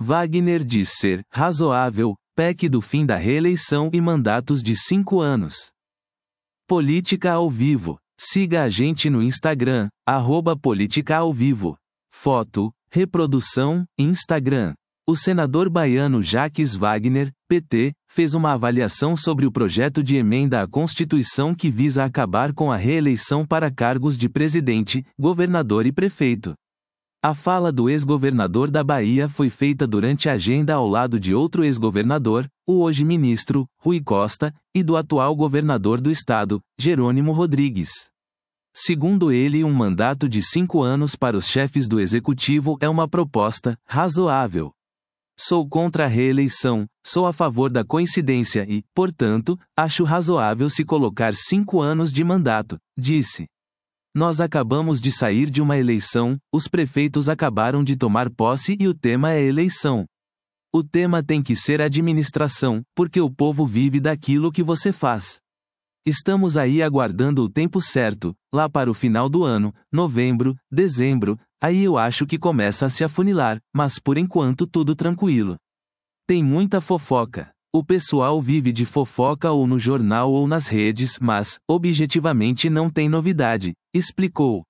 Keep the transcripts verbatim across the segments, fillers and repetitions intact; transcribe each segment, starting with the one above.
Wagner diz ser razoável P E C do fim da reeleição e mandatos de cinco anos. Política ao vivo. Siga a gente no Instagram, arroba Política ao Vivo. Foto, reprodução, Instagram. O senador baiano Jacques Wagner, P T, fez uma avaliação sobre o projeto de emenda à Constituição que visa acabar com a reeleição para cargos de presidente, governador e prefeito. A fala do ex-governador da Bahia foi feita durante a agenda ao lado de outro ex-governador, o hoje ministro, Rui Costa, e do atual governador do estado, Jerônimo Rodrigues. Segundo ele, um mandato de cinco anos para os chefes do executivo é uma proposta razoável. Sou contra a reeleição, sou a favor da coincidência e, portanto, acho razoável se colocar cinco anos de mandato, disse. Nós acabamos de sair de uma eleição, os prefeitos acabaram de tomar posse e o tema é eleição. O tema tem que ser administração, porque o povo vive daquilo que você faz. Estamos aí aguardando o tempo certo, lá para o final do ano, novembro, dezembro, aí eu acho que começa a se afunilar, mas por enquanto tudo tranquilo. Tem muita fofoca. O pessoal vive de fofoca ou no jornal ou nas redes, mas, objetivamente não tem novidade, explicou.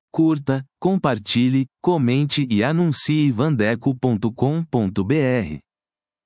Curta, compartilhe, comente e anuncie vandeco ponto com ponto br.